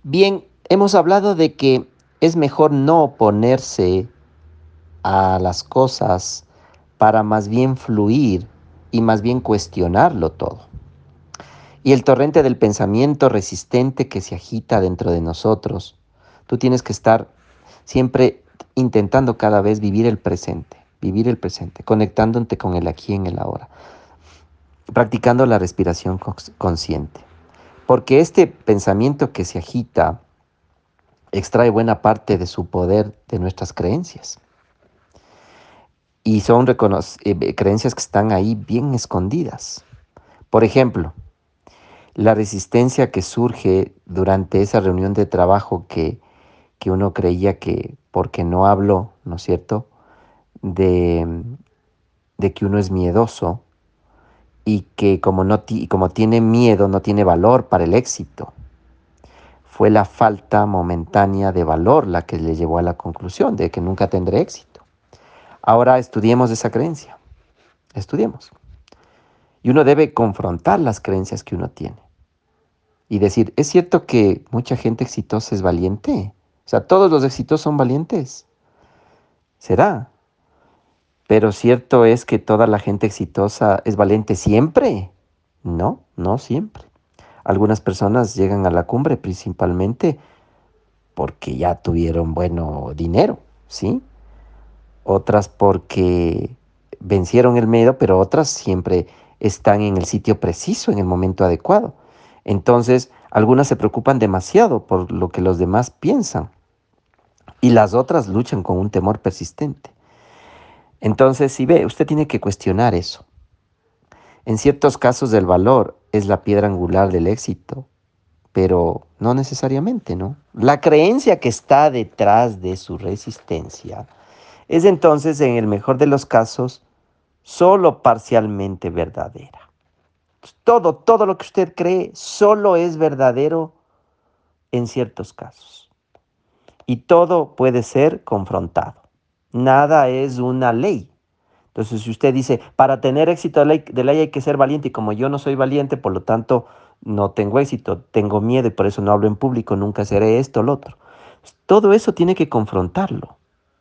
Bien, hemos hablado de que es mejor no oponerse a las cosas para más bien fluir y más bien cuestionarlo todo. Y el torrente del pensamiento resistente que se agita dentro de nosotros, tú tienes que estar siempre intentando cada vez vivir el presente, conectándote con el aquí en el ahora, practicando la respiración consciente. Porque este pensamiento que se agita extrae buena parte de su poder de nuestras creencias. Y son creencias que están ahí bien escondidas. Por ejemplo, la resistencia que surge durante esa reunión de trabajo que uno creía que porque no habló, ¿no es cierto?, de, de que uno es miedoso y que como, no como tiene miedo, no tiene valor para el éxito. Fue la falta momentánea de valor la que le llevó a la conclusión de que nunca tendré éxito. Ahora estudiemos esa creencia, estudiemos. Y uno debe confrontar las creencias que uno tiene y decir, ¿es cierto que mucha gente exitosa es valiente? O sea, todos los exitosos son valientes. ¿Será? Pero cierto es que toda la gente exitosa es valiente siempre. No, no siempre. Algunas personas llegan a la cumbre principalmente porque ya tuvieron bueno dinero, ¿sí? Otras porque vencieron el miedo, pero otras siempre están en el sitio preciso, en el momento adecuado. Entonces, algunas se preocupan demasiado por lo que los demás piensan y las otras luchan con un temor persistente. Entonces, si ve, usted tiene que cuestionar eso. En ciertos casos el valor es la piedra angular del éxito, pero no necesariamente, ¿no? La creencia que está detrás de su resistencia es entonces, en el mejor de los casos, solo parcialmente verdadera. Todo lo que usted cree solo es verdadero en ciertos casos. Y todo puede ser confrontado. Nada es una ley. Entonces, si usted dice, para tener éxito de ley hay que ser valiente, y como yo no soy valiente, por lo tanto, no tengo éxito, tengo miedo y por eso no hablo en público, nunca seré esto o lo otro. Todo eso tiene que confrontarlo.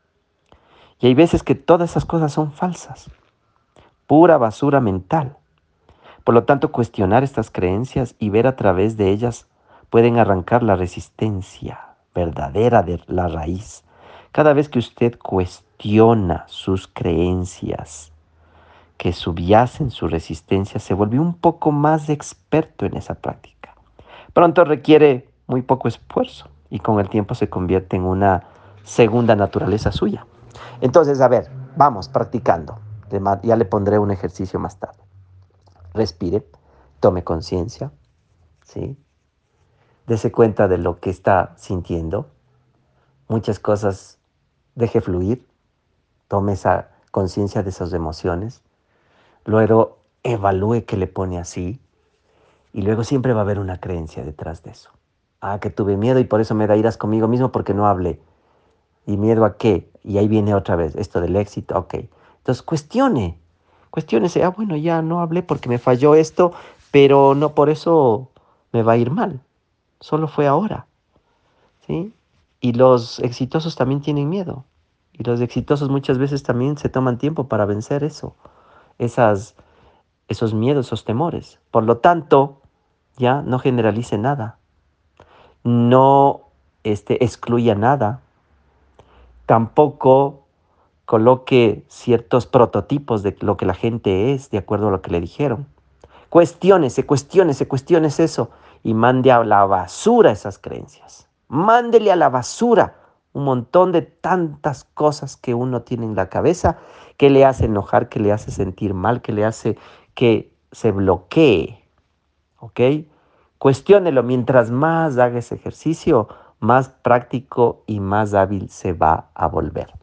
Y hay veces que todas esas cosas son falsas, pura basura mental. Por lo tanto, cuestionar estas creencias y ver a través de ellas pueden arrancar la resistencia verdadera de la raíz. Cada vez que usted cuestiona sus creencias que subyacen su resistencia, se vuelve un poco más experto en esa práctica. Pronto requiere muy poco esfuerzo y con el tiempo se convierte en una segunda naturaleza suya. Entonces, a ver, vamos practicando. Ya le pondré un ejercicio más tarde. Respire, tome conciencia, ¿sí? Dese cuenta de lo que está sintiendo. Muchas cosas deje fluir, tome esa conciencia de esas emociones. Luego evalúe qué le pone así y luego siempre va a haber una creencia detrás de eso. Ah, que tuve miedo y por eso me da iras conmigo mismo porque no hablé. ¿Y miedo a qué? Y ahí viene otra vez esto del éxito, ok. Entonces cuestiónese, bueno, ya no hablé porque me falló esto, pero no por eso me va a ir mal. Solo fue ahora, ¿sí? Y los exitosos también tienen miedo. Y los exitosos muchas veces también se toman tiempo para vencer eso, esas, esos miedos, esos temores. Por lo tanto, ya no generalice nada. No excluya nada. Tampoco coloque ciertos prototipos de lo que la gente es de acuerdo a lo que le dijeron. Cuestiónese eso y mande a la basura esas creencias. Mándele a la basura un montón de tantas cosas que uno tiene en la cabeza que le hace enojar, que le hace sentir mal, que le hace que se bloquee. ¿Ok? Cuestiónelo. Mientras más haga ese ejercicio, más práctico y más hábil se va a volver.